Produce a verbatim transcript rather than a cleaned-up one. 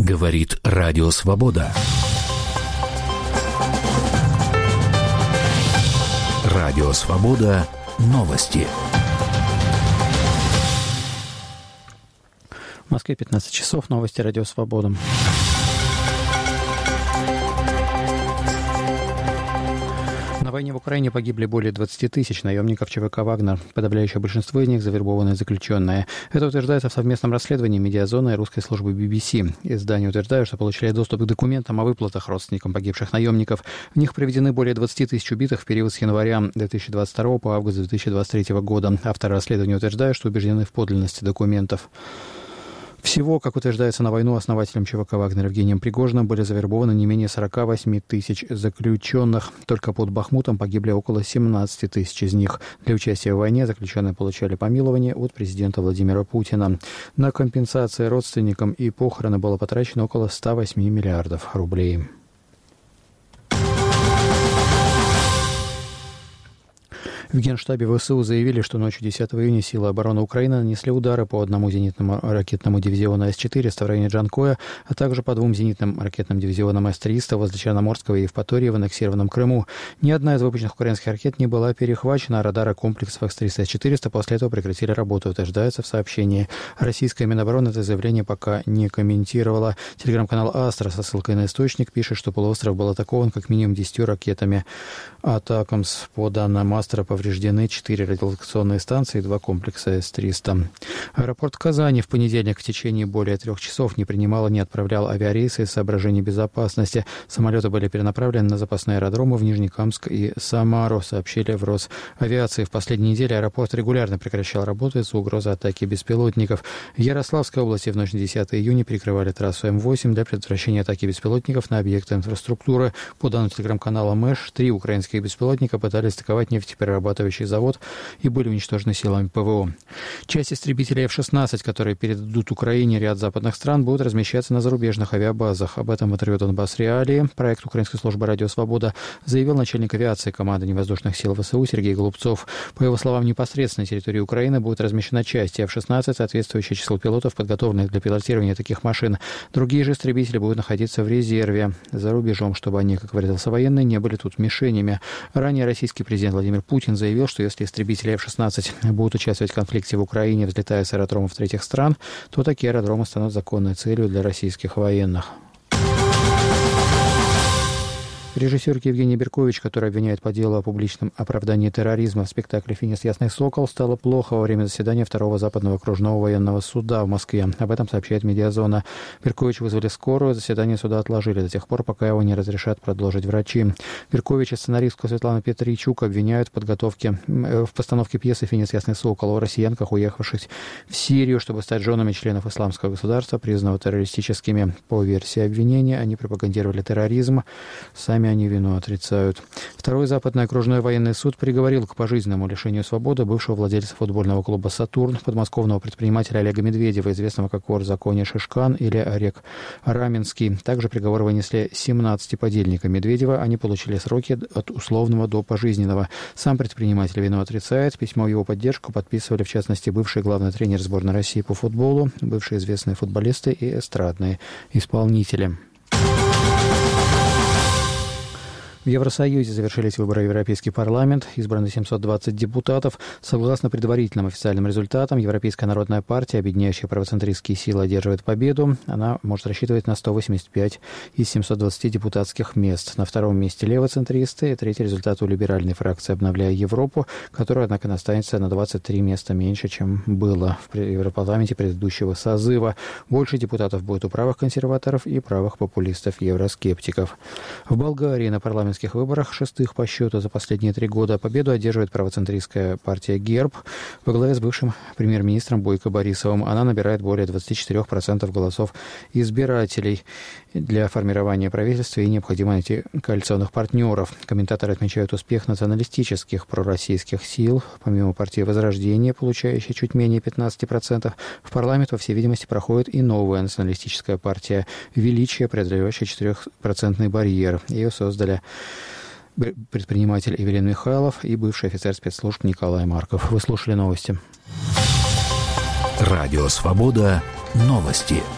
Говорит Радио Свобода. Радио Свобода. Новости. В Москве пятнадцать часов. Новости Радио Свобода. На войне в Украине погибли более двадцати тысяч наемников ЧВК «Вагнер». Подавляющее большинство из них завербованные заключенные. Это утверждается в совместном расследовании «Медиазоны» и русской службы би би си. Издания утверждают, что получили доступ к документам о выплатах родственникам погибших наемников. В них приведены более двадцати тысяч убитых в период с января две тысячи двадцать второго по август две тысячи двадцать третьего года. Авторы расследования утверждают, что убеждены в подлинности документов. Всего, как утверждается, на войну основателем ЧВК «Вагнер» Евгением Пригожиным были завербованы не менее сорока восьми тысяч заключенных. Только под Бахмутом погибли около семнадцати тысяч из них. Для участия в войне заключенные получали помилование от президента Владимира Путина. На компенсации родственникам и похороны было потрачено около ста восьми миллиардов рублей. В Генштабе ВСУ заявили, что ночью десятого июня силы обороны Украины нанесли удары по одному зенитному ракетному дивизиону эс четыреста в районе Джанкоя, а также по двум зенитным ракетным дивизионам эс триста возле Черноморского и Евпатории в аннексированном Крыму. Ни одна из выпущенных украинских ракет не была перехвачена, а радары комплексов эс триста и эс четыреста после этого прекратили работу, утверждается в сообщении. Российская Минобороны это заявление пока не комментировала. Телеграм-канал «Астра» со ссылкой на источник пишет, что полуостров был атакован как минимум десятью ракетами «Атакамс». По данным «Астра», повреждены четыре радиолокационные станции и два комплекса эс триста. Аэропорт Казани в понедельник в течение более трех часов не принимал и не отправлял авиарейсы из соображений безопасности. Самолеты были перенаправлены на запасные аэродромы в Нижнекамск и Самару, сообщили в Росавиации. В последние недели аэропорт регулярно прекращал работу из-за угрозы атаки беспилотников. В Ярославской области в ночь на десятое июня перекрывали трассу эм восемь для предотвращения атаки беспилотников на объекты инфраструктуры. По данным телеграм-канала МЭШ, три украинских беспилотника пытались атаковать нефтеперерабатывающий завод и были уничтожены силами ПВО. Часть истребителей эф шестнадцать, которые передадут Украине ряд западных стран, будут размещаться на зарубежных авиабазах. Об этом в интервью «Донбасс Реалии» проект украинской службы «Радио Свобода» заявил начальник авиации команды воздушных сил ВСУ Сергей Голубцов. По его словам, непосредственно на территории Украины будет размещена часть эф шестнадцать, соответствующее число пилотов, подготовленных для пилотирования таких машин. Другие же истребители будут находиться в резерве за рубежом, чтобы они, как выразился военный, не были тут мишенями. Ранее российский президент Владимир Путин заявил, что если истребители эф шестнадцать будут участвовать в конфликте в Украине, взлетая с аэродромов третьих стран, то такие аэродромы станут законной целью для российских военных. Режиссер Евгений Беркович, который обвиняет по делу о публичном оправдании терроризма в спектакле «Финис. Ясный сокол», стало плохо во время заседания второго Западного окружного военного суда в Москве. Об этом сообщает «Медиазона». Беркович вызвали скорую, заседание суда отложили до тех пор, пока его не разрешат продолжить врачи. Беркович и сценаристку Светлану Петричук обвиняют в подготовке, в постановке пьесы «Финис. Ясный сокол» о россиянках, уехавших в Сирию, чтобы стать женами членов исламского государства, признанного террористическими. По версии обвинения, они пропагандировали терроризм. Сами они вину отрицают. Второй Западный окружной военный суд приговорил к пожизненному лишению свободы бывшего владельца футбольного клуба «Сатурн», подмосковного предпринимателя Олега Медведева, известного как вор в законе Шишкан или Олег Раменский. Также приговор вынесли семнадцати подельникам Медведева. Они получили сроки от условного до пожизненного. Сам предприниматель вину отрицает. Письмо в его поддержку подписывали, в частности, бывший главный тренер сборной России по футболу, бывшие известные футболисты и эстрадные исполнители. В Евросоюзе завершились выборы в Европейский парламент. Избраны семьсот двадцать депутатов. Согласно предварительным официальным результатам, Европейская народная партия, объединяющая правоцентристские силы, одерживает победу. Она может рассчитывать на сто восемьдесят пять из семисот двадцати депутатских мест. На втором месте левоцентристы. Третий результат у либеральной фракции «Обновляя Европу», которая, однако, останется на двадцать три места меньше, чем было в Европарламенте предыдущего созыва. Больше депутатов будет у правых консерваторов и правых популистов-евроскептиков. В Болгарии на парламент В выборах, шестых по счету за последние три года, победу одерживает правоцентристская партия ГЕРБ во главе с бывшим премьер-министром Бойко Борисовым. Она набирает более двадцати четырёх процентов голосов избирателей. Для формирования правительства и необходимо найти коалиционных партнеров. Комментаторы отмечают успех националистических пророссийских сил. Помимо партии Возрождения, получающей чуть менее пятнадцати процентов, в парламент, во всей видимости, проходит и новая националистическая партия «Величие», преодолевающая четырехпроцентный барьер. Ее создали предприниматель Эвелин Михайлов и бывший офицер спецслужб Николай Марков. Вы слушали новости. Радио «Свобода». Новости.